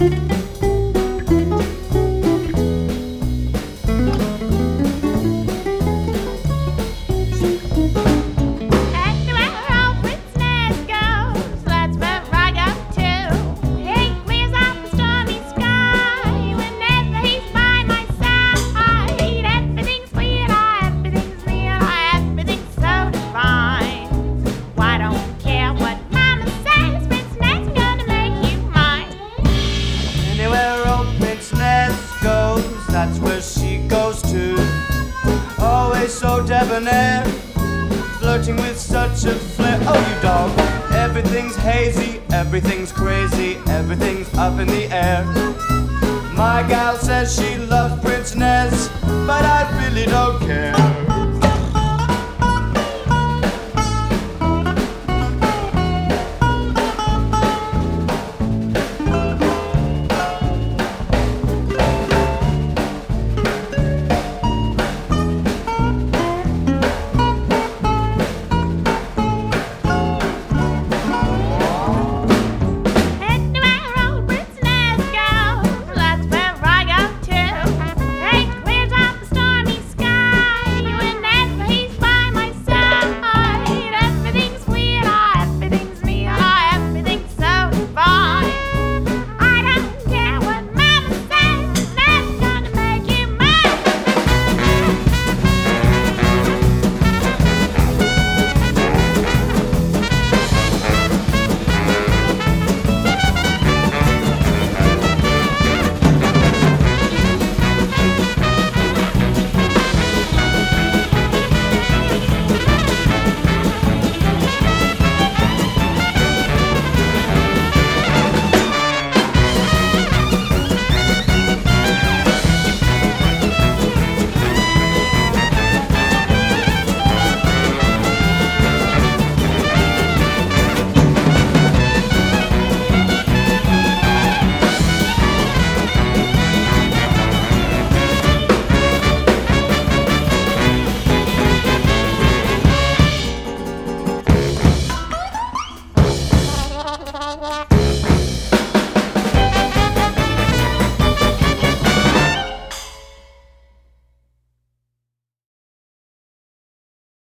That's where she goes to. Always so debonair, flirting with such a flair. Oh, you dog, everything's hazy, everything's crazy, everything's up in the air. My gal says she loves Prince Nez, but I really don't care.